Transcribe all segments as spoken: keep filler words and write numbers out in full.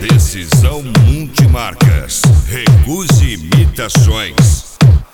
Decisão multimarcas. Recuse imitações.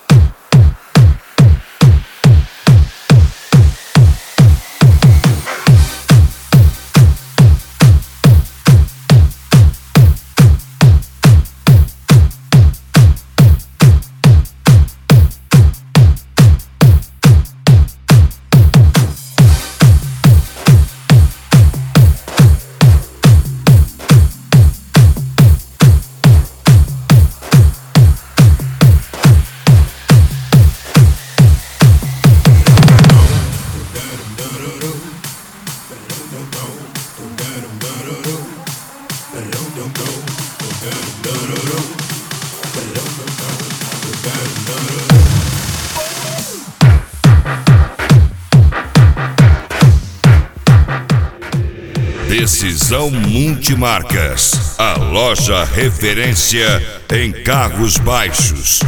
Decisão Multimarcas, a loja referência em carros baixos.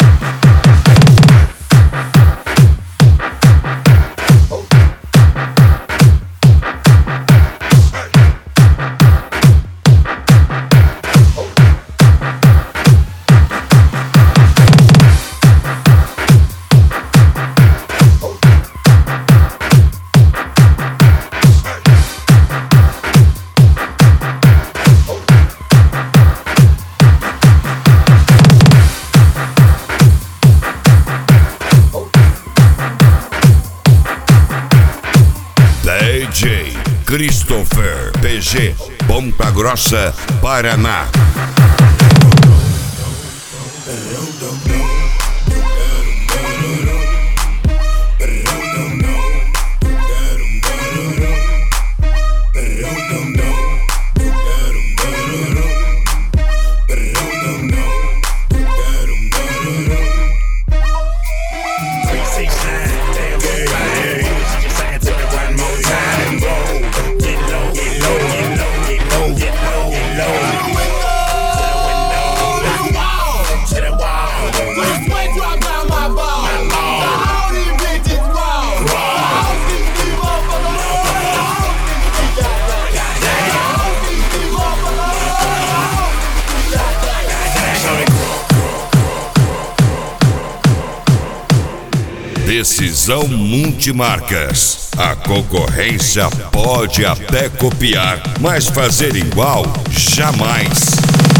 D J Christopher P G, Ponta Grossa, Paraná. Decisão Multimarcas. A concorrência pode até copiar, mas fazer igual, jamais.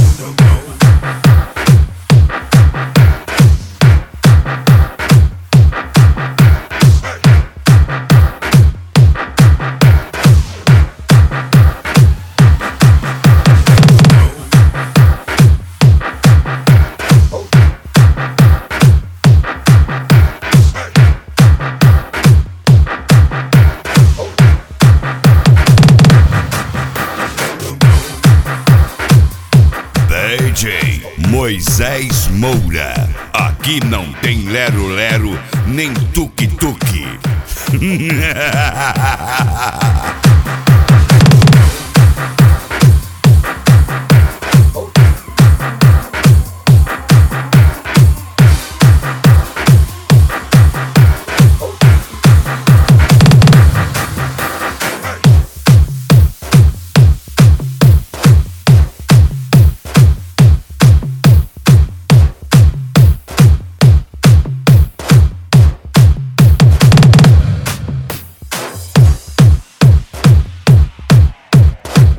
D J Moisés Moura. Aqui não tem lero-lero, nem tuque-tuque.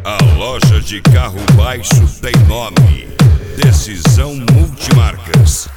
Loja de carro baixo tem nome: Decisão Multimarcas.